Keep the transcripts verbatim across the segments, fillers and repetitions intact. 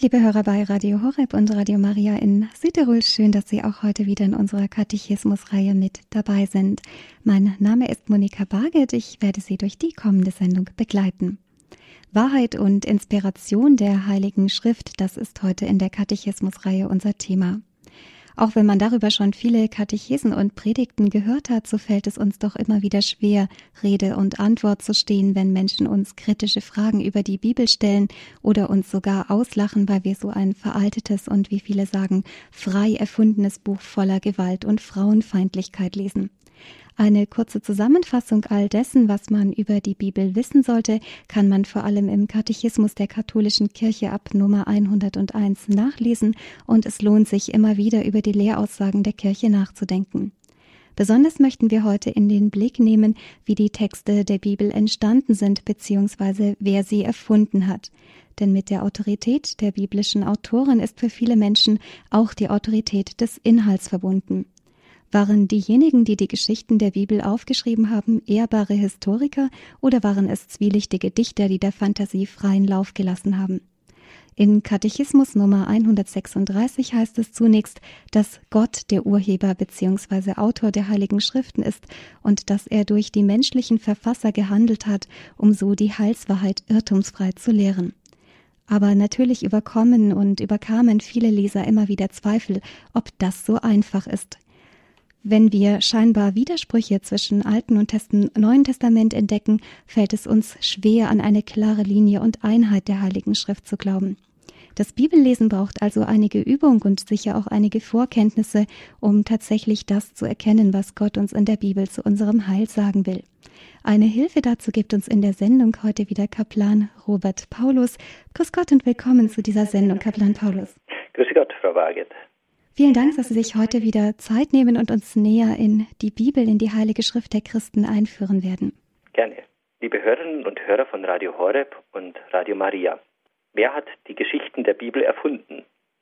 Liebe Hörer bei Radio Horeb und Radio Maria in Südtirol, schön, dass Sie auch heute wieder in unserer Katechismusreihe mit dabei sind. Mein Name ist Monika Barget, ich werde Sie durch die kommende Sendung begleiten. Wahrheit und Inspiration der Heiligen Schrift, das ist heute in der Katechismusreihe unser Thema. Auch wenn man darüber schon viele Katechesen und Predigten gehört hat, so fällt es uns doch immer wieder schwer, Rede und Antwort zu stehen, wenn Menschen uns kritische Fragen über die Bibel stellen oder uns sogar auslachen, weil wir so ein veraltetes und, wie viele sagen, frei erfundenes Buch voller Gewalt und Frauenfeindlichkeit lesen. Eine kurze Zusammenfassung all dessen, was man über die Bibel wissen sollte, kann man vor allem im Katechismus der katholischen Kirche ab Nummer hunderteins nachlesen, und es lohnt sich immer wieder über die Lehraussagen der Kirche nachzudenken. Besonders möchten wir heute in den Blick nehmen, wie die Texte der Bibel entstanden sind bzw. wer sie erfunden hat. Denn mit der Autorität der biblischen Autoren ist für viele Menschen auch die Autorität des Inhalts verbunden. Waren diejenigen, die die Geschichten der Bibel aufgeschrieben haben, ehrbare Historiker oder waren es zwielichtige Dichter, die der Fantasie freien Lauf gelassen haben? In Katechismus Nummer hundertsechsunddreißig heißt es zunächst, dass Gott der Urheber bzw. Autor der Heiligen Schriften ist und dass er durch die menschlichen Verfasser gehandelt hat, um so die Heilswahrheit irrtumsfrei zu lehren. Aber natürlich überkommen und überkamen viele Leser immer wieder Zweifel, ob das so einfach ist. Wenn wir scheinbar Widersprüche zwischen Alten und Testen, Neuen Testament entdecken, fällt es uns schwer, an eine klare Linie und Einheit der Heiligen Schrift zu glauben. Das Bibellesen braucht also einige Übung und sicher auch einige Vorkenntnisse, um tatsächlich das zu erkennen, was Gott uns in der Bibel zu unserem Heil sagen will. Eine Hilfe dazu gibt uns in der Sendung heute wieder Kaplan Robert Paulus. Grüß Gott und willkommen zu dieser Sendung, Kaplan Paulus. Grüß Gott, Frau Barget. Vielen Dank, dass Sie sich heute wieder Zeit nehmen und uns näher in die Bibel, in die Heilige Schrift der Christen einführen werden. Gerne. Liebe Hörerinnen und Hörer von Radio Horeb und Radio Maria, wer hat die Geschichten der Bibel erfunden?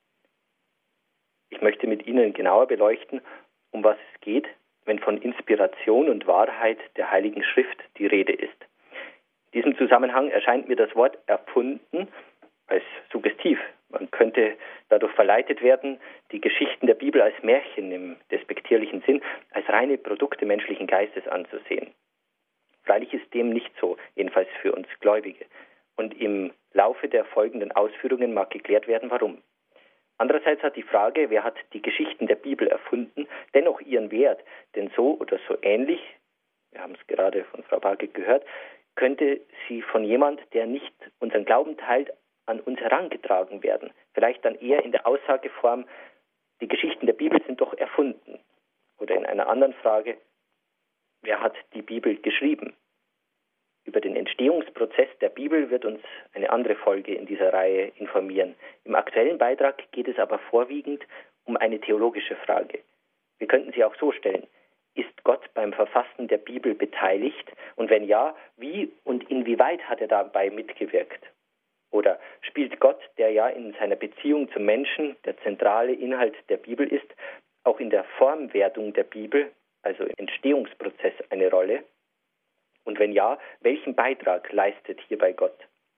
Ich möchte mit Ihnen genauer beleuchten, um was es geht, wenn von Inspiration und Wahrheit der Heiligen Schrift die Rede ist. In diesem Zusammenhang erscheint mir das Wort erfunden als suggestiv. Man könnte dadurch verleitet werden, die Geschichten der Bibel als Märchen im despektierlichen Sinn, als reine Produkte menschlichen Geistes anzusehen. Freilich ist dem nicht so, jedenfalls für uns Gläubige. Und im Laufe der folgenden Ausführungen mag geklärt werden, warum. Andererseits hat die Frage, wer hat die Geschichten der Bibel erfunden, dennoch ihren Wert. Denn so oder so ähnlich, wir haben es gerade von Frau Barget gehört, könnte sie von jemand, der nicht unseren Glauben teilt, an uns herangetragen werden. Vielleicht dann eher in der Aussageform, die Geschichten der Bibel sind doch erfunden. Oder in einer anderen Frage, wer hat die Bibel geschrieben? Über den Entstehungsprozess der Bibel wird uns eine andere Folge in dieser Reihe informieren. Im aktuellen Beitrag geht es aber vorwiegend um eine theologische Frage. Wir könnten sie auch so stellen. Ist Gott beim Verfassen der Bibel beteiligt? Und wenn ja, wie und inwieweit hat er dabei mitgewirkt? Oder spielt Gott, der ja in seiner Beziehung zum Menschen der zentrale Inhalt der Bibel ist, auch in der Formwerdung der Bibel, also im Entstehungsprozess, eine Rolle? Und wenn ja, welchen Beitrag leistet hierbei Gott?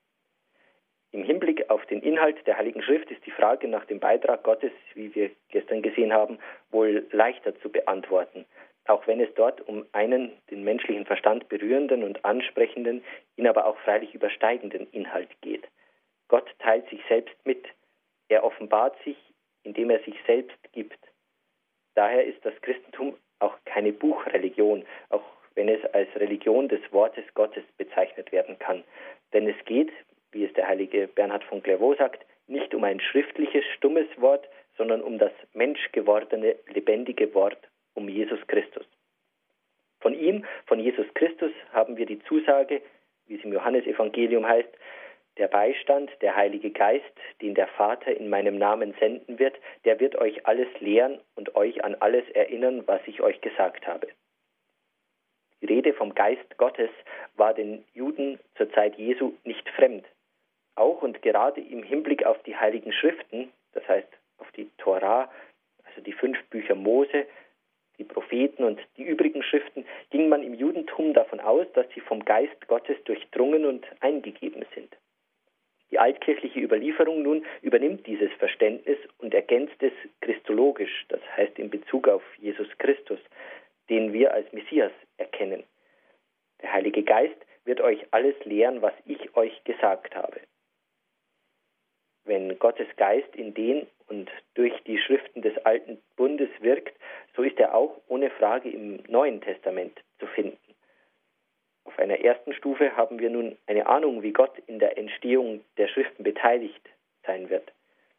Im Hinblick auf den Inhalt der Heiligen Schrift ist die Frage nach dem Beitrag Gottes, wie wir gestern gesehen haben, wohl leichter zu beantworten, auch wenn es dort um einen den menschlichen Verstand berührenden und ansprechenden, ihn aber auch freilich übersteigenden Inhalt geht. Gott teilt sich selbst mit. Er offenbart sich, indem er sich selbst gibt. Daher ist das Christentum auch keine Buchreligion, auch wenn es als Religion des Wortes Gottes bezeichnet werden kann. Denn es geht, wie es der heilige Bernhard von Clairvaux sagt, nicht um ein schriftliches, stummes Wort, sondern um das menschgewordene, lebendige Wort, um Jesus Christus. Von ihm, von Jesus Christus, haben wir die Zusage, wie es im Johannesevangelium heißt, der Beistand, der Heilige Geist, den der Vater in meinem Namen senden wird, der wird euch alles lehren und euch an alles erinnern, was ich euch gesagt habe. Die Rede vom Geist Gottes war den Juden zur Zeit Jesu nicht fremd. Auch und gerade im Hinblick auf die Heiligen Schriften, das heißt auf die Tora, also die fünf Bücher Mose, die Propheten und die übrigen Schriften, ging man im Judentum davon aus, dass sie vom Geist Gottes durchdrungen und eingegeben sind. Die altkirchliche Überlieferung nun übernimmt dieses Verständnis und ergänzt es christologisch, das heißt in Bezug auf Jesus Christus, den wir als Messias erkennen. Der Heilige Geist wird euch alles lehren, was ich euch gesagt habe. Wenn Gottes Geist in den und durch die Schriften des Alten Bundes wirkt, so ist er auch ohne Frage im Neuen Testament zu finden. Auf einer ersten Stufe haben wir nun eine Ahnung, wie Gott in der Entstehung der Schriften beteiligt sein wird.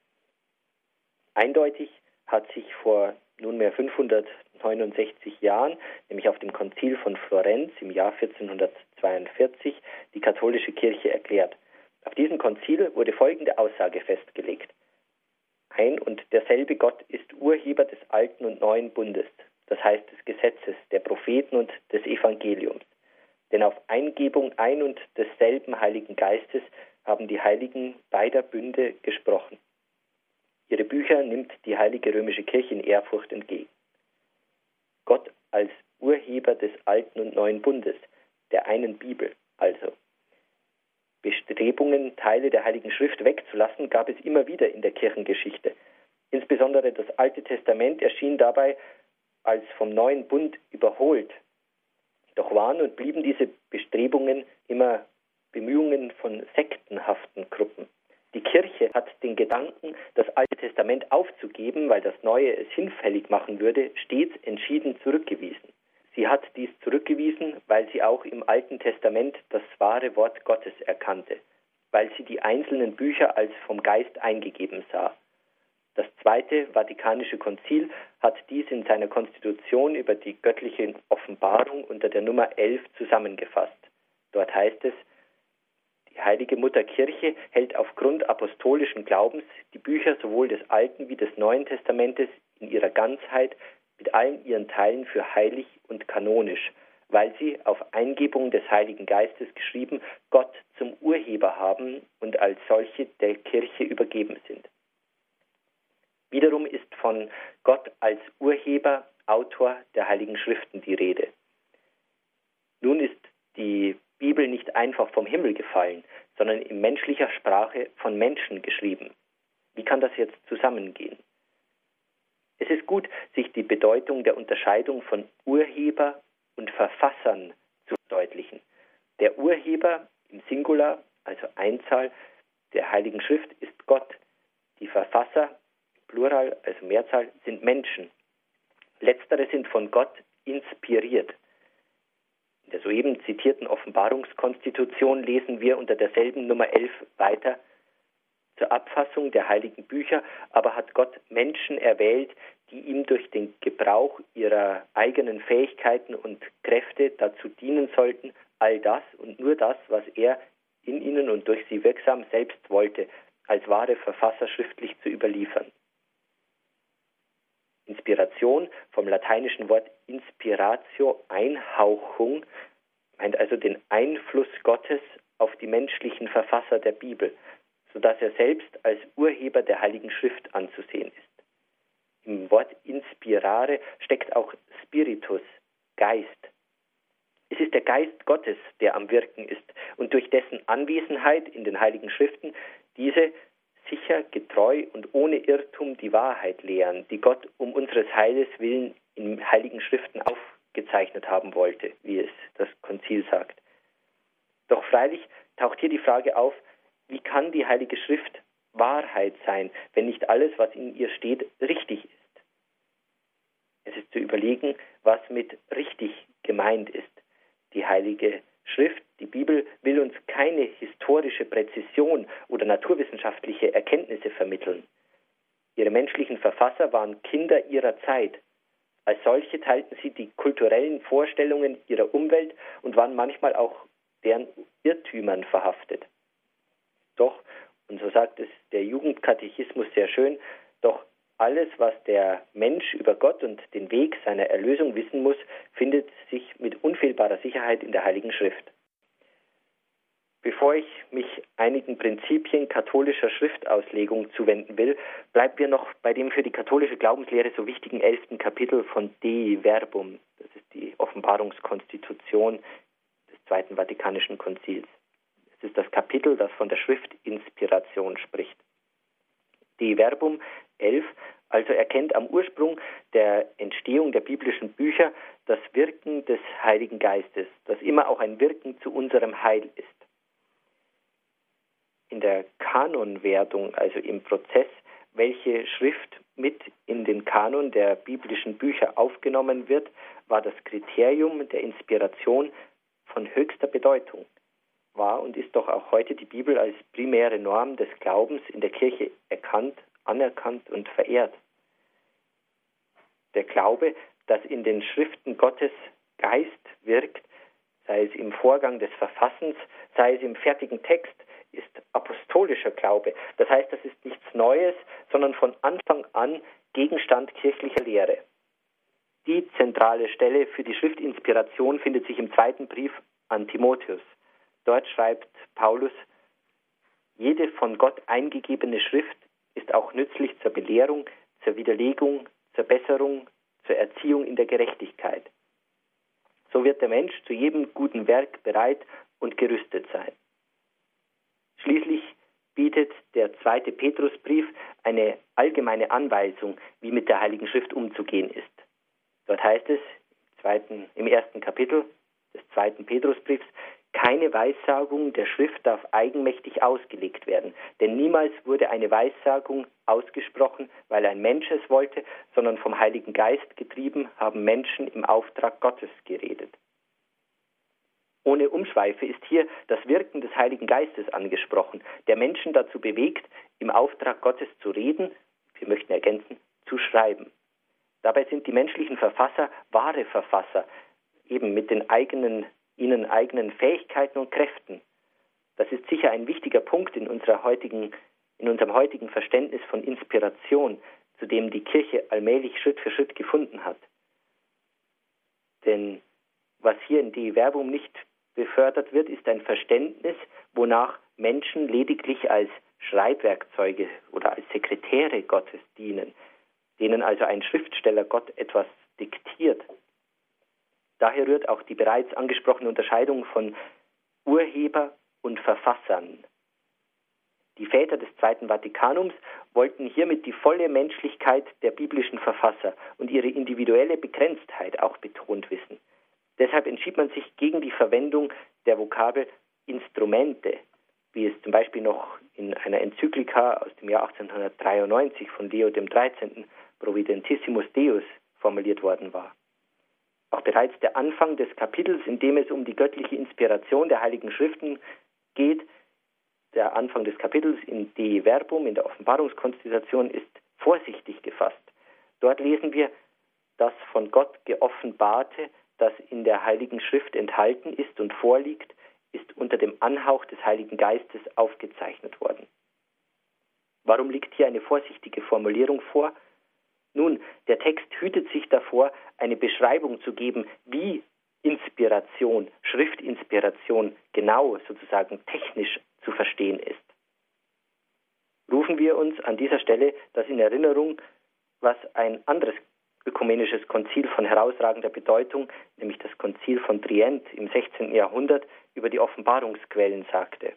Eindeutig hat sich vor nunmehr fünfhundertneunundsechzig Jahren, nämlich auf dem Konzil von Florenz im Jahr vierzehnhundertzweiundvierzig, die katholische Kirche erklärt. Auf diesem Konzil wurde folgende Aussage festgelegt. Ein und derselbe Gott ist Urheber des Alten und Neuen Bundes, das heißt des Gesetzes, der Propheten und des Evangeliums. Denn auf Eingebung ein und desselben Heiligen Geistes haben die Heiligen beider Bünde gesprochen. Ihre Bücher nimmt die Heilige Römische Kirche in Ehrfurcht entgegen. Gott als Urheber des Alten und Neuen Bundes, der einen Bibel also. Bestrebungen, Teile der Heiligen Schrift wegzulassen, gab es immer wieder in der Kirchengeschichte. Insbesondere das Alte Testament erschien dabei als vom Neuen Bund überholt. Doch waren und blieben diese Bestrebungen immer Bemühungen von sektenhaften Gruppen. Die Kirche hat den Gedanken, das Alte Testament aufzugeben, weil das Neue es hinfällig machen würde, stets entschieden zurückgewiesen. Sie hat dies zurückgewiesen, weil sie auch im Alten Testament das wahre Wort Gottes erkannte, weil sie die einzelnen Bücher als vom Geist eingegeben sah. Das Zweite Vatikanische Konzil hat dies in seiner Konstitution über die göttliche Offenbarung unter der Nummer elf zusammengefasst. Dort heißt es, die Heilige Mutter Kirche hält aufgrund apostolischen Glaubens die Bücher sowohl des Alten wie des Neuen Testamentes in ihrer Ganzheit mit allen ihren Teilen für heilig und kanonisch, weil sie auf Eingebung des Heiligen Geistes geschrieben, Gott zum Urheber haben und als solche der Kirche übergeben sind. Wiederum ist von Gott als Urheber, Autor der Heiligen Schriften die Rede. Nun ist die Bibel nicht einfach vom Himmel gefallen, sondern in menschlicher Sprache von Menschen geschrieben. Wie kann das jetzt zusammengehen? Es ist gut, sich die Bedeutung der Unterscheidung von Urheber und Verfassern zu verdeutlichen. Der Urheber im Singular, also Einzahl, der Heiligen Schrift ist Gott. Die Verfasser, Plural, also Mehrzahl, sind Menschen. Letztere sind von Gott inspiriert. In der soeben zitierten Offenbarungskonstitution lesen wir unter derselben Nummer elf weiter: Zur Abfassung der heiligen Bücher aber hat Gott Menschen erwählt, die ihm durch den Gebrauch ihrer eigenen Fähigkeiten und Kräfte dazu dienen sollten, all das und nur das, was er in ihnen und durch sie wirksam selbst wollte, als wahre Verfasser schriftlich zu überliefern. Inspiration, vom lateinischen Wort inspiratio, Einhauchung, meint also den Einfluss Gottes auf die menschlichen Verfasser der Bibel, sodass er selbst als Urheber der Heiligen Schrift anzusehen ist. Im Wort inspirare steckt auch Spiritus, Geist. Es ist der Geist Gottes, der am Wirken ist und durch dessen Anwesenheit in den Heiligen Schriften diese sicher, getreu und ohne Irrtum die Wahrheit lehren, die Gott um unseres Heiles willen in Heiligen Schriften aufgezeichnet haben wollte, wie es das Konzil sagt. Doch freilich taucht hier die Frage auf, wie kann die Heilige Schrift Wahrheit sein, wenn nicht alles, was in ihr steht, richtig ist? Es ist zu überlegen, was mit richtig gemeint ist. Die Heilige Schrift, die Bibel, will uns keine historische Präzision oder naturwissenschaftliche Erkenntnisse vermitteln. Ihre menschlichen Verfasser waren Kinder ihrer Zeit. Als solche teilten sie die kulturellen Vorstellungen ihrer Umwelt und waren manchmal auch deren Irrtümern verhaftet. Doch, und so sagt es der Jugendkatechismus sehr schön, doch alles, was der Mensch über Gott und den Weg seiner Erlösung wissen muss, findet sich mit unfehlbarer Sicherheit in der Heiligen Schrift. Bevor ich mich einigen Prinzipien katholischer Schriftauslegung zuwenden will, bleiben wir noch bei dem für die katholische Glaubenslehre so wichtigen elften Kapitel von Dei Verbum. Das ist die Offenbarungskonstitution des Zweiten Vatikanischen Konzils. Das ist das Kapitel, das von der Schriftinspiration spricht. Die Verbum elf also erkennt am Ursprung der Entstehung der biblischen Bücher das Wirken des Heiligen Geistes, das immer auch ein Wirken zu unserem Heil ist. In der Kanonwertung, also im Prozess, welche Schrift mit in den Kanon der biblischen Bücher aufgenommen wird, war das Kriterium der Inspiration von höchster Bedeutung. War und ist doch auch heute die Bibel als primäre Norm des Glaubens in der Kirche erkannt, anerkannt und verehrt. Der Glaube, dass in den Schriften Gottes Geist wirkt, sei es im Vorgang des Verfassens, sei es im fertigen Text, ist apostolischer Glaube. Das heißt, das ist nichts Neues, sondern von Anfang an Gegenstand kirchlicher Lehre. Die zentrale Stelle für die Schriftinspiration findet sich im zweiten Brief an Timotheus. Dort schreibt Paulus: Jede von Gott eingegebene Schrift ist auch nützlich zur Belehrung, zur Widerlegung, zur Besserung, zur Erziehung in der Gerechtigkeit. So wird der Mensch zu jedem guten Werk bereit und gerüstet sein. Schließlich bietet der zweite Petrusbrief eine allgemeine Anweisung, wie mit der Heiligen Schrift umzugehen ist. Dort heißt es im, zweiten, im ersten Kapitel des zweiten Petrusbriefs: Keine Weissagung der Schrift darf eigenmächtig ausgelegt werden, denn niemals wurde eine Weissagung ausgesprochen, weil ein Mensch es wollte, sondern vom Heiligen Geist getrieben haben Menschen im Auftrag Gottes geredet. Ohne Umschweife ist hier das Wirken des Heiligen Geistes angesprochen, der Menschen dazu bewegt, im Auftrag Gottes zu reden, wir möchten ergänzen, zu schreiben. Dabei sind die menschlichen Verfasser wahre Verfasser, eben mit den eigenen, ihnen eigenen Fähigkeiten und Kräften. Das ist sicher ein wichtiger Punkt in unserer heutigen, in unserem heutigen Verständnis von Inspiration, zu dem die Kirche allmählich Schritt für Schritt gefunden hat. Denn was hier in Dei Verbum nicht befördert wird, ist ein Verständnis, wonach Menschen lediglich als Schreibwerkzeuge oder als Sekretäre Gottes dienen, denen also ein Schriftsteller Gott etwas diktiert. Daher rührt auch die bereits angesprochene Unterscheidung von Urheber und Verfassern. Die Väter des Zweiten Vatikanums wollten hiermit die volle Menschlichkeit der biblischen Verfasser und ihre individuelle Begrenztheit auch betont wissen. Deshalb entschied man sich gegen die Verwendung der Vokabel Instrumente, wie es zum Beispiel noch in einer Enzyklika aus dem Jahr achtzehnhundertdreiundneunzig von Leo dem dreizehnten Providentissimus Deus formuliert worden war. Auch bereits der Anfang des Kapitels, in dem es um die göttliche Inspiration der Heiligen Schriften geht, der Anfang des Kapitels in Dei Verbum, in der Offenbarungskonstitution, ist vorsichtig gefasst. Dort lesen wir: Das von Gott geoffenbarte, das in der Heiligen Schrift enthalten ist und vorliegt, ist unter dem Anhauch des Heiligen Geistes aufgezeichnet worden. Warum liegt hier eine vorsichtige Formulierung vor? Nun, der Text hütet sich davor, eine Beschreibung zu geben, wie Inspiration, Schriftinspiration genau sozusagen technisch zu verstehen ist. Rufen wir uns an dieser Stelle das in Erinnerung, was ein anderes ökumenisches Konzil von herausragender Bedeutung, nämlich das Konzil von Trient im sechzehnten Jahrhundert, über die Offenbarungsquellen sagte.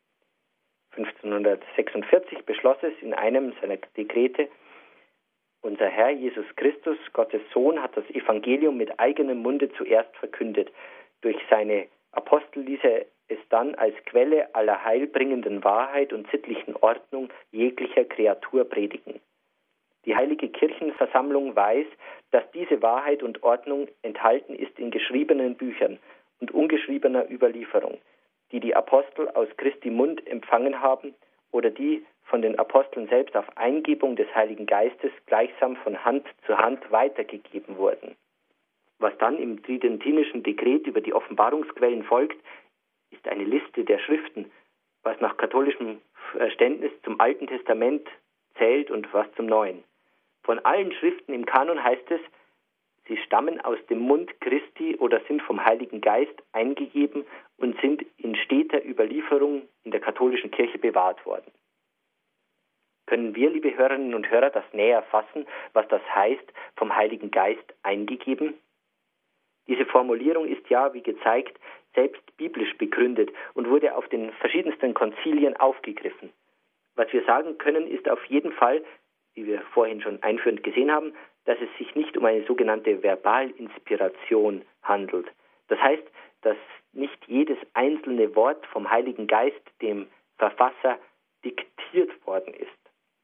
fünfzehnhundertsechsundvierzig beschloss es in einem seiner Dekrete: Unser Herr Jesus Christus, Gottes Sohn, hat das Evangelium mit eigenem Munde zuerst verkündet. Durch seine Apostel ließ er es dann als Quelle aller heilbringenden Wahrheit und sittlichen Ordnung jeglicher Kreatur predigen. Die Heilige Kirchenversammlung weiß, dass diese Wahrheit und Ordnung enthalten ist in geschriebenen Büchern und ungeschriebener Überlieferung, die die Apostel aus Christi Mund empfangen haben oder die von den Aposteln selbst auf Eingebung des Heiligen Geistes gleichsam von Hand zu Hand weitergegeben wurden. Was dann im tridentinischen Dekret über die Offenbarungsquellen folgt, ist eine Liste der Schriften, was nach katholischem Verständnis zum Alten Testament zählt und was zum Neuen. Von allen Schriften im Kanon heißt es, sie stammen aus dem Mund Christi oder sind vom Heiligen Geist eingegeben und sind in steter Überlieferung in der katholischen Kirche bewahrt worden. Können wir, liebe Hörerinnen und Hörer, das näher fassen, was das heißt, vom Heiligen Geist eingegeben? Diese Formulierung ist ja, wie gezeigt, selbst biblisch begründet und wurde auf den verschiedensten Konzilien aufgegriffen. Was wir sagen können, ist auf jeden Fall, wie wir vorhin schon einführend gesehen haben, dass es sich nicht um eine sogenannte Verbalinspiration handelt. Das heißt, dass nicht jedes einzelne Wort vom Heiligen Geist dem Verfasser diktiert worden ist.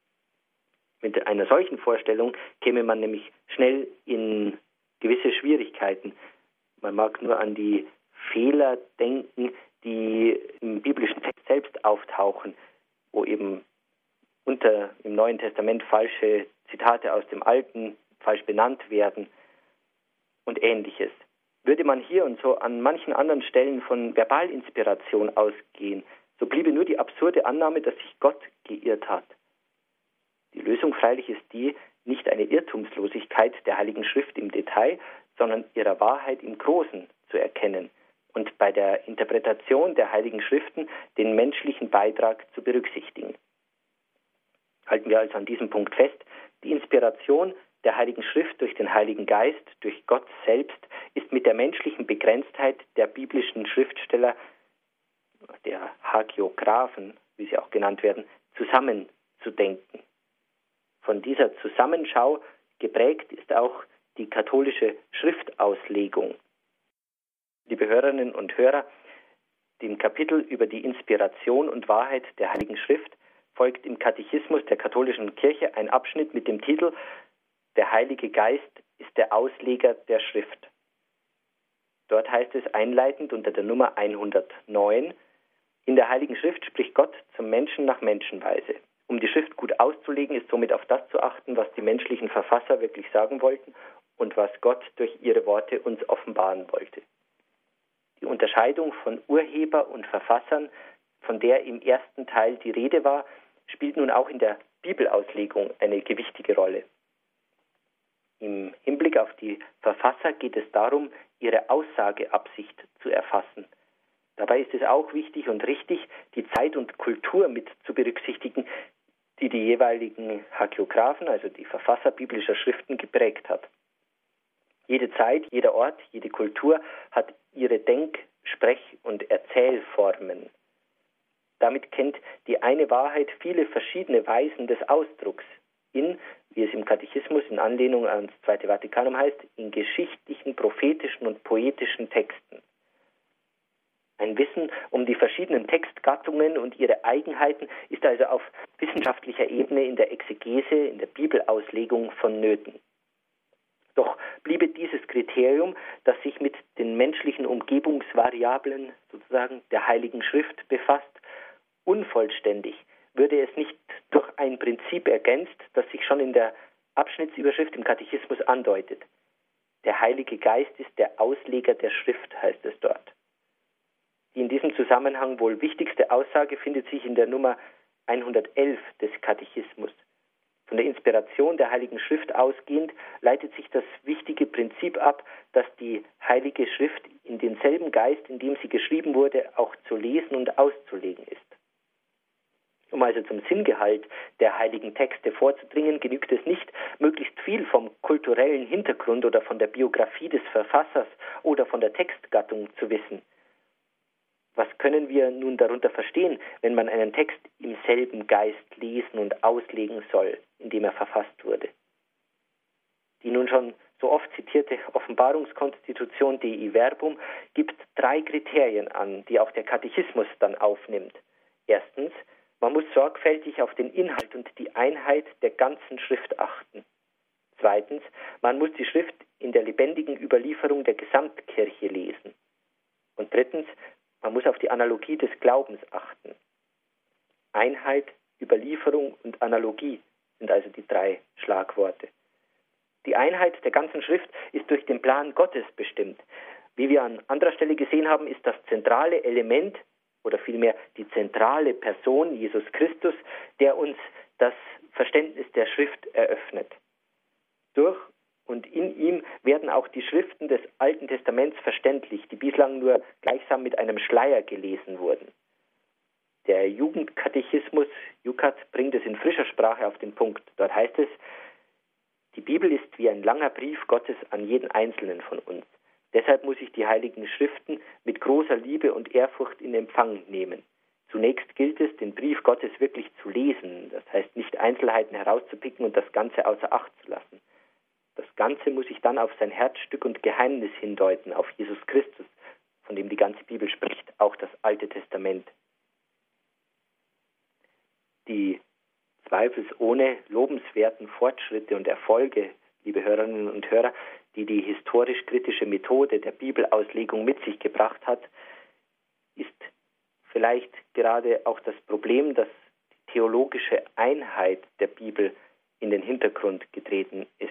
Mit einer solchen Vorstellung käme man nämlich schnell in gewisse Schwierigkeiten. Man mag nur an die Fehler denken, die im biblischen Text selbst auftauchen, wo eben unter im Neuen Testament falsche Zitate aus dem Alten falsch benannt werden und Ähnliches. Würde man hier und so an manchen anderen Stellen von Verbalinspiration ausgehen, so bliebe nur die absurde Annahme, dass sich Gott geirrt hat. Die Lösung freilich ist die, nicht eine Irrtumslosigkeit der Heiligen Schrift im Detail, sondern ihrer Wahrheit im Großen zu erkennen und bei der Interpretation der Heiligen Schriften den menschlichen Beitrag zu berücksichtigen. Halten wir also an diesem Punkt fest, die Inspiration der Heiligen Schrift durch den Heiligen Geist, durch Gott selbst, ist mit der menschlichen Begrenztheit der biblischen Schriftsteller, der Hagiographen, wie sie auch genannt werden, zusammenzudenken. Von dieser Zusammenschau geprägt ist auch die katholische Schriftauslegung. Liebe Hörerinnen und Hörer, dem Kapitel über die Inspiration und Wahrheit der Heiligen Schrift folgt im Katechismus der katholischen Kirche ein Abschnitt mit dem Titel Der Heilige Geist ist der Ausleger der Schrift. Dort heißt es einleitend unter der Nummer hundertneun, in der Heiligen Schrift spricht Gott zum Menschen nach Menschenweise. Um die Schrift gut auszulegen, ist somit auf das zu achten, was die menschlichen Verfasser wirklich sagen wollten und was Gott durch ihre Worte uns offenbaren wollte. Die Unterscheidung von Urheber und Verfassern, von der im ersten Teil die Rede war, spielt nun auch in der Bibelauslegung eine gewichtige Rolle. Im Hinblick auf die Verfasser geht es darum, ihre Aussageabsicht zu erfassen. Dabei ist es auch wichtig und richtig, die Zeit und Kultur mit zu berücksichtigen, die die jeweiligen Hagiographen, also die Verfasser biblischer Schriften, geprägt hat. Jede Zeit, jeder Ort, jede Kultur hat ihre Denk-, Sprech- und Erzählformen. Damit kennt die eine Wahrheit viele verschiedene Weisen des Ausdrucks in, wie es im Katechismus in Anlehnung ans Zweite Vatikanum heißt, in geschichtlichen, prophetischen und poetischen Texten. Ein Wissen um die verschiedenen Textgattungen und ihre Eigenheiten ist also auf wissenschaftlicher Ebene in der Exegese, in der Bibelauslegung vonnöten. Doch bliebe dieses Kriterium, das sich mit den menschlichen Umgebungsvariablen sozusagen der Heiligen Schrift befasst, unvollständig, würde es nicht durch ein Prinzip ergänzt, das sich schon in der Abschnittsüberschrift im Katechismus andeutet. Der Heilige Geist ist der Ausleger der Schrift, heißt es dort. Die in diesem Zusammenhang wohl wichtigste Aussage findet sich in der Nummer hundertelf des Katechismus. Von der Inspiration der Heiligen Schrift ausgehend leitet sich das wichtige Prinzip ab, dass die Heilige Schrift in denselben Geist, in dem sie geschrieben wurde, auch zu lesen und auszulegen ist. Um also zum Sinngehalt der heiligen Texte vorzudringen, genügt es nicht, möglichst viel vom kulturellen Hintergrund oder von der Biografie des Verfassers oder von der Textgattung zu wissen. Was können wir nun darunter verstehen, wenn man einen Text im selben Geist lesen und auslegen soll, in dem er verfasst wurde? Die nun schon so oft zitierte Offenbarungskonstitution Dei Verbum gibt drei Kriterien an, die auch der Katechismus dann aufnimmt. Erstens, man muss sorgfältig auf den Inhalt und die Einheit der ganzen Schrift achten. Zweitens, man muss die Schrift in der lebendigen Überlieferung der Gesamtkirche lesen. Und drittens, man muss auf die Analogie des Glaubens achten. Einheit, Überlieferung und Analogie sind also die drei Schlagworte. Die Einheit der ganzen Schrift ist durch den Plan Gottes bestimmt. Wie wir an anderer Stelle gesehen haben, ist das zentrale Element oder vielmehr die zentrale Person Jesus Christus, der uns das Verständnis der Schrift eröffnet. Durch und in ihm werden auch die Schriften des Alten Testaments verständlich, die bislang nur gleichsam mit einem Schleier gelesen wurden. Der Jugendkatechismus, Jukat, bringt es in frischer Sprache auf den Punkt. Dort heißt es, die Bibel ist wie ein langer Brief Gottes an jeden Einzelnen von uns. Deshalb muss ich die Heiligen Schriften mit großer Liebe und Ehrfurcht in Empfang nehmen. Zunächst gilt es, den Brief Gottes wirklich zu lesen, das heißt nicht Einzelheiten herauszupicken und das Ganze außer Acht zu lassen. Das Ganze muss ich dann auf sein Herzstück und Geheimnis hindeuten, auf Jesus Christus, von dem die ganze Bibel spricht, auch das Alte Testament. Die zweifelsohne lobenswerten Fortschritte und Erfolge, liebe Hörerinnen und Hörer, die die historisch-kritische Methode der Bibelauslegung mit sich gebracht hat, ist vielleicht gerade auch das Problem, dass die theologische Einheit der Bibel in den Hintergrund getreten ist.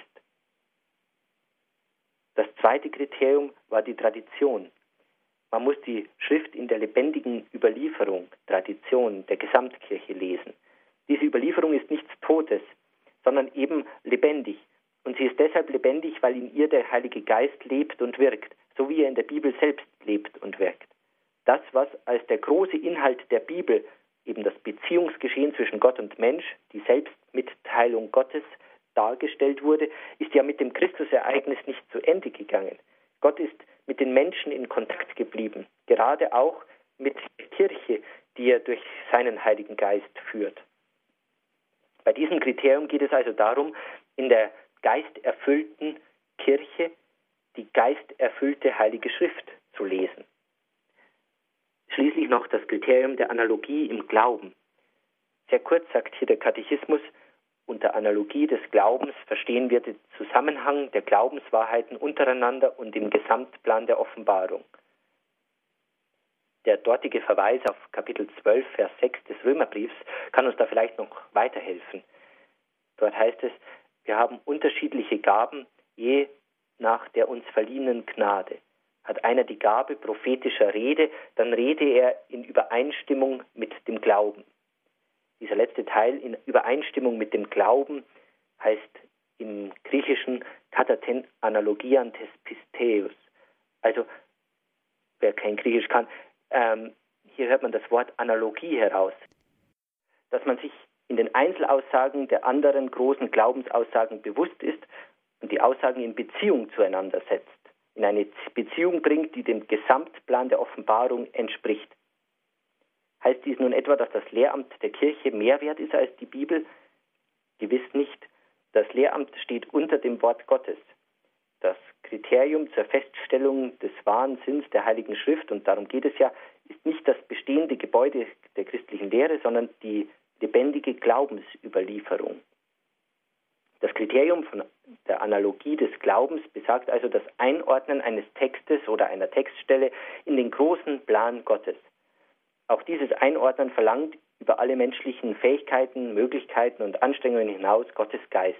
Das zweite Kriterium war die Tradition. Man muss die Schrift in der lebendigen Überlieferung, Tradition der Gesamtkirche lesen. Diese Überlieferung ist nichts Totes, sondern eben lebendig. Und sie ist deshalb lebendig, weil in ihr der Heilige Geist lebt und wirkt, so wie er in der Bibel selbst lebt und wirkt. Das, was als der große Inhalt der Bibel, eben das Beziehungsgeschehen zwischen Gott und Mensch, die Selbstmitteilung Gottes, dargestellt wurde, ist ja mit dem Christusereignis nicht zu Ende gegangen. Gott ist mit den Menschen in Kontakt geblieben, gerade auch mit der Kirche, die er durch seinen Heiligen Geist führt. Bei diesem Kriterium geht es also darum, in der geisterfüllten Kirche die geisterfüllte Heilige Schrift zu lesen. Schließlich noch das Kriterium der Analogie im Glauben. Sehr kurz sagt hier der Katechismus, unter Analogie des Glaubens verstehen wir den Zusammenhang der Glaubenswahrheiten untereinander und im Gesamtplan der Offenbarung. Der dortige Verweis auf Kapitel zwölf, Vers sechs des Römerbriefs kann uns da vielleicht noch weiterhelfen. Dort heißt es, wir haben unterschiedliche Gaben, je nach der uns verliehenen Gnade. Hat einer die Gabe prophetischer Rede, dann rede er in Übereinstimmung mit dem Glauben. Dieser letzte Teil, in Übereinstimmung mit dem Glauben, heißt im Griechischen kataten analogian tes pisteus. Also, wer kein Griechisch kann, ähm, hier hört man das Wort Analogie heraus. Dass man sich in den Einzelaussagen der anderen großen Glaubensaussagen bewusst ist und die Aussagen in Beziehung zueinander setzt, in eine Beziehung bringt, die dem Gesamtplan der Offenbarung entspricht. Heißt dies nun etwa, dass das Lehramt der Kirche mehr wert ist als die Bibel? Gewiss nicht. Das Lehramt steht unter dem Wort Gottes. Das Kriterium zur Feststellung des wahren Sinns der Heiligen Schrift, und darum geht es ja, ist nicht das bestehende Gebäude der christlichen Lehre, sondern die lebendige Glaubensüberlieferung. Das Kriterium von der Analogie des Glaubens besagt also das Einordnen eines Textes oder einer Textstelle in den großen Plan Gottes. Auch dieses Einordnen verlangt über alle menschlichen Fähigkeiten, Möglichkeiten und Anstrengungen hinaus Gottes Geist.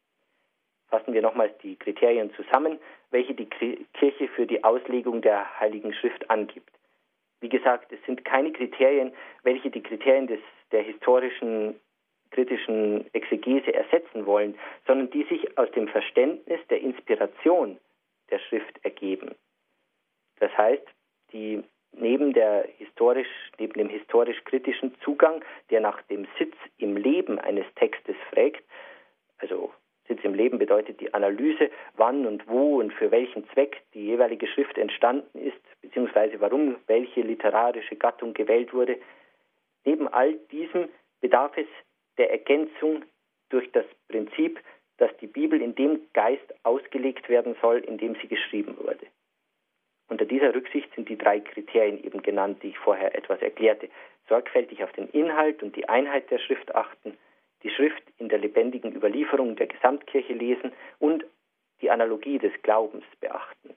Fassen wir nochmals die Kriterien zusammen, welche die Kirche für die Auslegung der Heiligen Schrift angibt. Wie gesagt, es sind keine Kriterien, welche die Kriterien des, der historischen, kritischen Exegese ersetzen wollen, sondern die sich aus dem Verständnis der Inspiration der Schrift ergeben. Das heißt, die neben, der historisch, neben dem historisch-kritischen Zugang, der nach dem Sitz im Leben eines Textes fragt, also Sitz im Leben bedeutet die Analyse, wann und wo und für welchen Zweck die jeweilige Schrift entstanden ist, beziehungsweise warum welche literarische Gattung gewählt wurde. Neben all diesem bedarf es der Ergänzung durch das Prinzip, dass die Bibel in dem Geist ausgelegt werden soll, in dem sie geschrieben wurde. Unter dieser Rücksicht sind die drei Kriterien eben genannt, die ich vorher etwas erklärte. Sorgfältig auf den Inhalt und die Einheit der Schrift achten, die Schrift in der lebendigen Überlieferung der Gesamtkirche lesen und die Analogie des Glaubens beachten.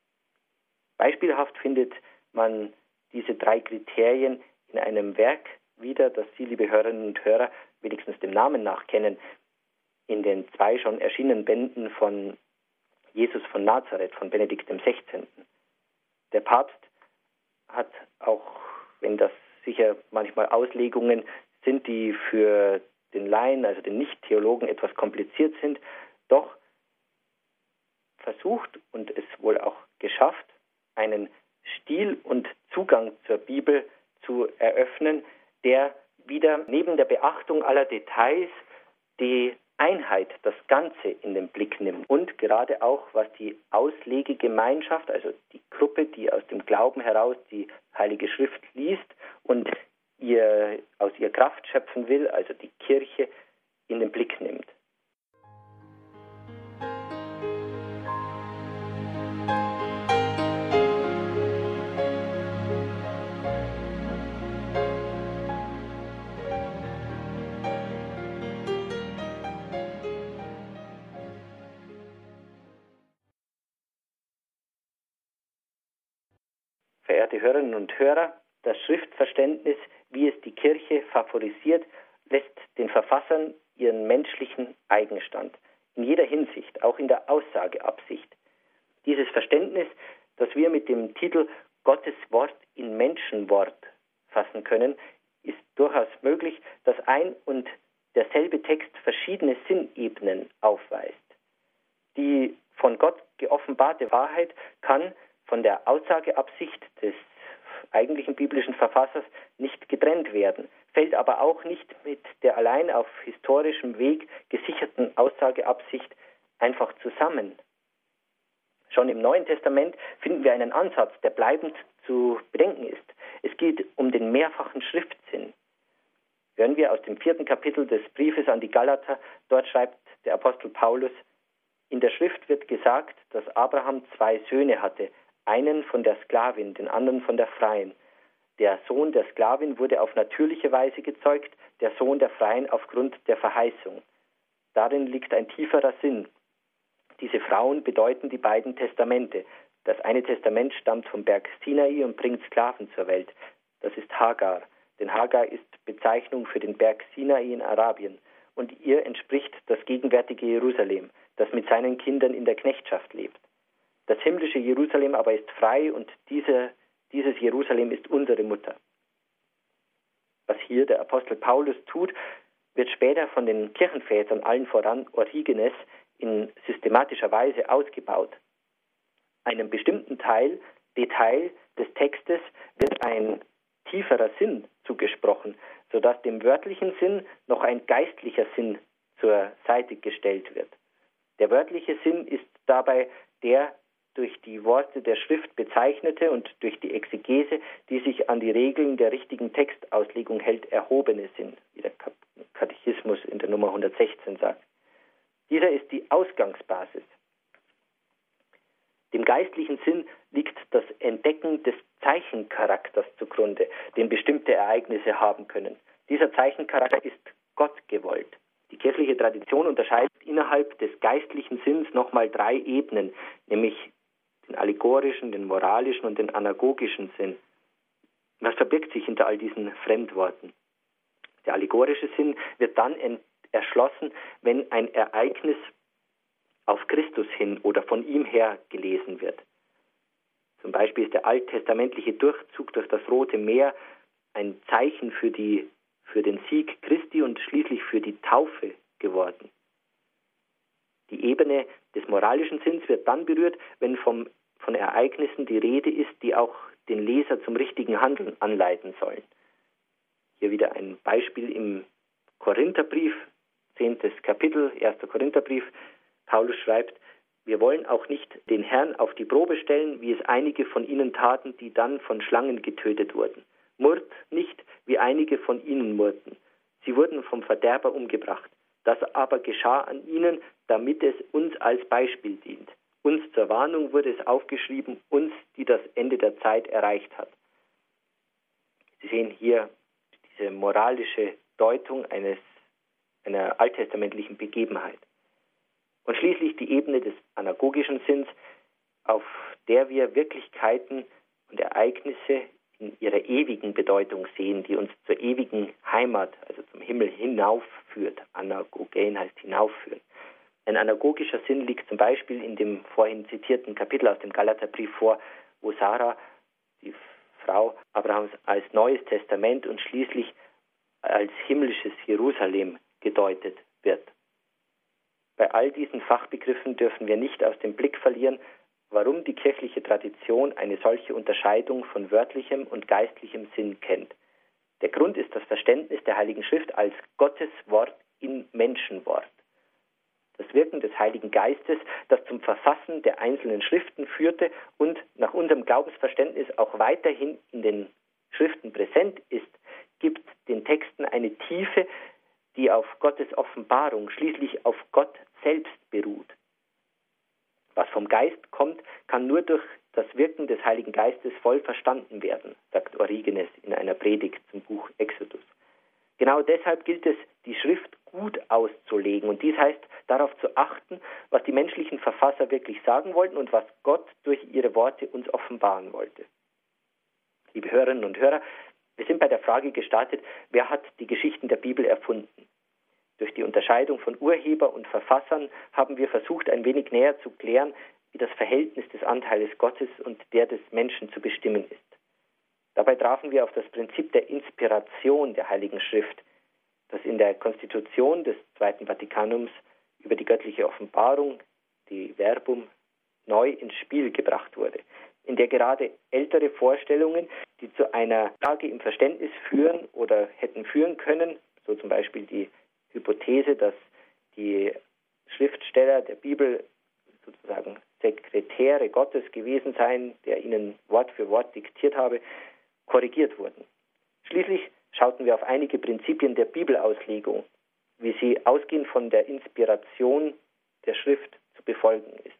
Beispielhaft findet man diese drei Kriterien in einem Werk wieder, das Sie, liebe Hörerinnen und Hörer, wenigstens dem Namen nach kennen, in den zwei schon erschienenen Bänden von Jesus von Nazareth, von Benedikt dem Sechzehnten. Der Papst hat, auch wenn das sicher manchmal Auslegungen sind, die für den Laien, also den Nicht-Theologen, etwas kompliziert sind, doch versucht und es wohl auch geschafft, einen Stil und Zugang zur Bibel zu eröffnen, der wieder neben der Beachtung aller Details die Einheit, das Ganze in den Blick nimmt und gerade auch, was die Auslegegemeinschaft, also die Gruppe, die aus dem Glauben heraus die Heilige Schrift liest und ihr, aus ihr Kraft schöpfen will, also die Kirche, in den Blick nimmt. Verehrte Hörerinnen und Hörer, das Schriftverständnis, wie es die Kirche favorisiert, lässt den Verfassern ihren menschlichen Eigenstand. In jeder Hinsicht, auch in der Aussageabsicht. Dieses Verständnis, das wir mit dem Titel Gottes Wort in Menschenwort fassen können, ist durchaus möglich, dass ein und derselbe Text verschiedene Sinnebenen aufweist. Die von Gott geoffenbarte Wahrheit kann von der Aussageabsicht des eigentlichen biblischen Verfassers nicht getrennt werden, fällt aber auch nicht mit der allein auf historischem Weg gesicherten Aussageabsicht einfach zusammen. Schon im Neuen Testament finden wir einen Ansatz, der bleibend zu bedenken ist. Es geht um den mehrfachen Schriftsinn. Hören wir aus dem vierten Kapitel des Briefes an die Galater, dort schreibt der Apostel Paulus: In der Schrift wird gesagt, dass Abraham zwei Söhne hatte, einen von der Sklavin, den anderen von der Freien. Der Sohn der Sklavin wurde auf natürliche Weise gezeugt, der Sohn der Freien aufgrund der Verheißung. Darin liegt ein tieferer Sinn. Diese Frauen bedeuten die beiden Testamente. Das eine Testament stammt vom Berg Sinai und bringt Sklaven zur Welt. Das ist Hagar. Denn Hagar ist Bezeichnung für den Berg Sinai in Arabien. Und ihr entspricht das gegenwärtige Jerusalem, das mit seinen Kindern in der Knechtschaft lebt. Das himmlische Jerusalem aber ist frei und diese, dieses Jerusalem ist unsere Mutter. Was hier der Apostel Paulus tut, wird später von den Kirchenvätern, allen voran Origenes, in systematischer Weise ausgebaut. Einem bestimmten Teil, Detail des Textes wird ein tieferer Sinn zugesprochen, sodass dem wörtlichen Sinn noch ein geistlicher Sinn zur Seite gestellt wird. Der wörtliche Sinn ist dabei der durch die Worte der Schrift bezeichnete und durch die Exegese, die sich an die Regeln der richtigen Textauslegung hält, erhobene Sinn, wie der Katechismus in der Nummer hundertsechzehn sagt. Dieser ist die Ausgangsbasis. Dem geistlichen Sinn liegt das Entdecken des Zeichencharakters zugrunde, den bestimmte Ereignisse haben können. Dieser Zeichencharakter ist Gott gewollt. Die kirchliche Tradition unterscheidet innerhalb des geistlichen Sinns nochmal drei Ebenen, nämlich den allegorischen, den moralischen und den anagogischen Sinn. Was verbirgt sich hinter all diesen Fremdworten? Der allegorische Sinn wird dann erschlossen, wenn ein Ereignis auf Christus hin oder von ihm her gelesen wird. Zum Beispiel ist der alttestamentliche Durchzug durch das Rote Meer ein Zeichen für, die, für den Sieg Christi und schließlich für die Taufe geworden. Die Ebene des moralischen Sinns wird dann berührt, wenn vom, von Ereignissen die Rede ist, die auch den Leser zum richtigen Handeln anleiten sollen. Hier wieder ein Beispiel im Korintherbrief, zehntes Kapitel, erster Korintherbrief. Paulus schreibt: Wir wollen auch nicht den Herrn auf die Probe stellen, wie es einige von ihnen taten, die dann von Schlangen getötet wurden. Murrt nicht, wie einige von ihnen murrten. Sie wurden vom Verderber umgebracht. Das aber geschah an ihnen, damit es uns als Beispiel dient. Uns zur Warnung wurde es aufgeschrieben, uns, die das Ende der Zeit erreicht hat. Sie sehen hier diese moralische Deutung eines, einer alttestamentlichen Begebenheit. Und schließlich die Ebene des anagogischen Sinns, auf der wir Wirklichkeiten und Ereignisse in ihrer ewigen Bedeutung sehen, die uns zur ewigen Heimat, also zum Himmel hinaufführt. Anagogen heißt hinaufführen. Ein anagogischer Sinn liegt zum Beispiel in dem vorhin zitierten Kapitel aus dem Galaterbrief vor, wo Sarah, die Frau Abrahams, als Neues Testament und schließlich als himmlisches Jerusalem gedeutet wird. Bei all diesen Fachbegriffen dürfen wir nicht aus dem Blick verlieren, warum die kirchliche Tradition eine solche Unterscheidung von wörtlichem und geistlichem Sinn kennt. Der Grund ist das Verständnis der Heiligen Schrift als Gottes Wort in Menschenwort. das Wirken des Heiligen Geistes, das zum Verfassen der einzelnen Schriften führte und nach unserem Glaubensverständnis auch weiterhin in den Schriften präsent ist, gibt den Texten eine Tiefe, die auf Gottes Offenbarung, schließlich auf Gott selbst beruht. Was vom Geist kommt, kann nur durch das Wirken des Heiligen Geistes voll verstanden werden, sagt Origenes in einer Predigt zum Buch Exodus. Genau deshalb gilt es, die Schrift gut auszulegen. Und dies heißt, darauf zu achten, was die menschlichen Verfasser wirklich sagen wollten und was Gott durch ihre Worte uns offenbaren wollte. Liebe Hörerinnen und Hörer, wir sind bei der Frage gestartet, wer hat die Geschichten der Bibel erfunden? Durch die Unterscheidung von Urheber und Verfassern haben wir versucht, ein wenig näher zu klären, wie das Verhältnis des Anteiles Gottes und der des Menschen zu bestimmen ist. Dabei trafen wir auf das Prinzip der Inspiration der Heiligen Schrift, das in der Konstitution des Zweiten Vatikanums über die göttliche Offenbarung, die Verbum, neu ins Spiel gebracht wurde, in der gerade ältere Vorstellungen, die zu einer Lage im Verständnis führen oder hätten führen können, so zum Beispiel die Hypothese, dass die Schriftsteller der Bibel sozusagen Sekretäre Gottes gewesen seien, der ihnen Wort für Wort diktiert habe, korrigiert wurden. Schließlich schauten wir auf einige Prinzipien der Bibelauslegung, wie sie ausgehend von der Inspiration der Schrift zu befolgen ist.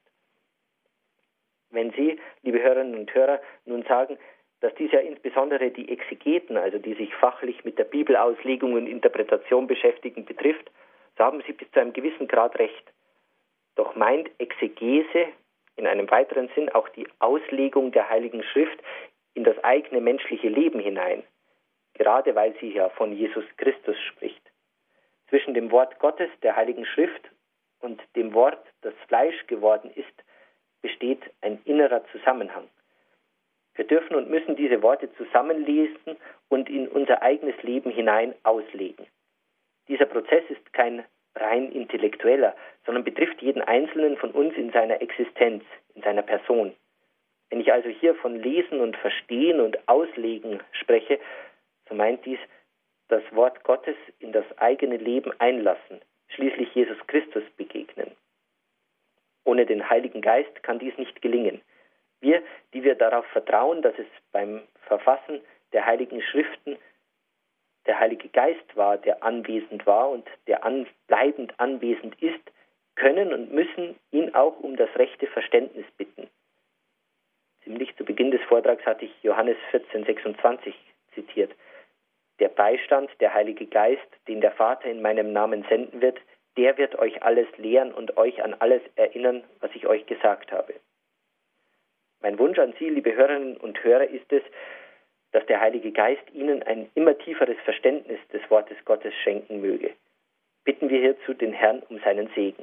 Wenn Sie, liebe Hörerinnen und Hörer, nun sagen, dass dies ja insbesondere die Exegeten, also die sich fachlich mit der Bibelauslegung und Interpretation beschäftigen, betrifft, so haben Sie bis zu einem gewissen Grad recht. Doch meint Exegese in einem weiteren Sinn auch die Auslegung der Heiligen Schrift in das eigene menschliche Leben hinein, gerade weil sie ja von Jesus Christus spricht. Zwischen dem Wort Gottes, der Heiligen Schrift, und dem Wort, das Fleisch geworden ist, besteht ein innerer Zusammenhang. Wir dürfen und müssen diese Worte zusammenlesen und in unser eigenes Leben hinein auslegen. Dieser Prozess ist kein rein intellektueller, sondern betrifft jeden Einzelnen von uns in seiner Existenz, in seiner Person. Wenn ich also hier von Lesen und Verstehen und Auslegen spreche, so meint dies das Wort Gottes in das eigene Leben einlassen, schließlich Jesus Christus begegnen. Ohne den Heiligen Geist kann dies nicht gelingen. Wir, die wir darauf vertrauen, dass es beim Verfassen der Heiligen Schriften der Heilige Geist war, der anwesend war und der an, bleibend anwesend ist, können und müssen ihn auch um das rechte Verständnis bitten. Ziemlich zu Beginn des Vortrags hatte ich Johannes vierzehn sechsundzwanzig zitiert. Der Beistand, der Heilige Geist, den der Vater in meinem Namen senden wird, der wird euch alles lehren und euch an alles erinnern, was ich euch gesagt habe. Mein Wunsch an Sie, liebe Hörerinnen und Hörer, ist es, dass der Heilige Geist Ihnen ein immer tieferes Verständnis des Wortes Gottes schenken möge. Bitten wir hierzu den Herrn um seinen Segen.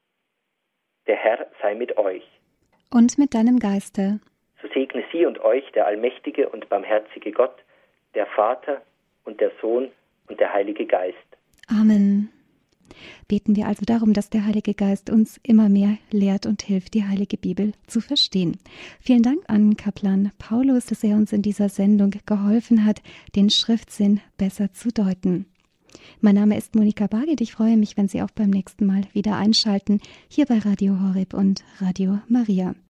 Der Herr sei mit euch. Und mit deinem Geiste. So segne Sie und euch der allmächtige und barmherzige Gott, der Vater und der Sohn und der Heilige Geist. Amen. Beten wir also darum, dass der Heilige Geist uns immer mehr lehrt und hilft, die Heilige Bibel zu verstehen. Vielen Dank an Kaplan Paulus, dass er uns in dieser Sendung geholfen hat, den Schriftsinn besser zu deuten. Mein Name ist Monika Barget. Ich freue mich, wenn Sie auch beim nächsten Mal wieder einschalten, hier bei Radio Horeb und Radio Maria.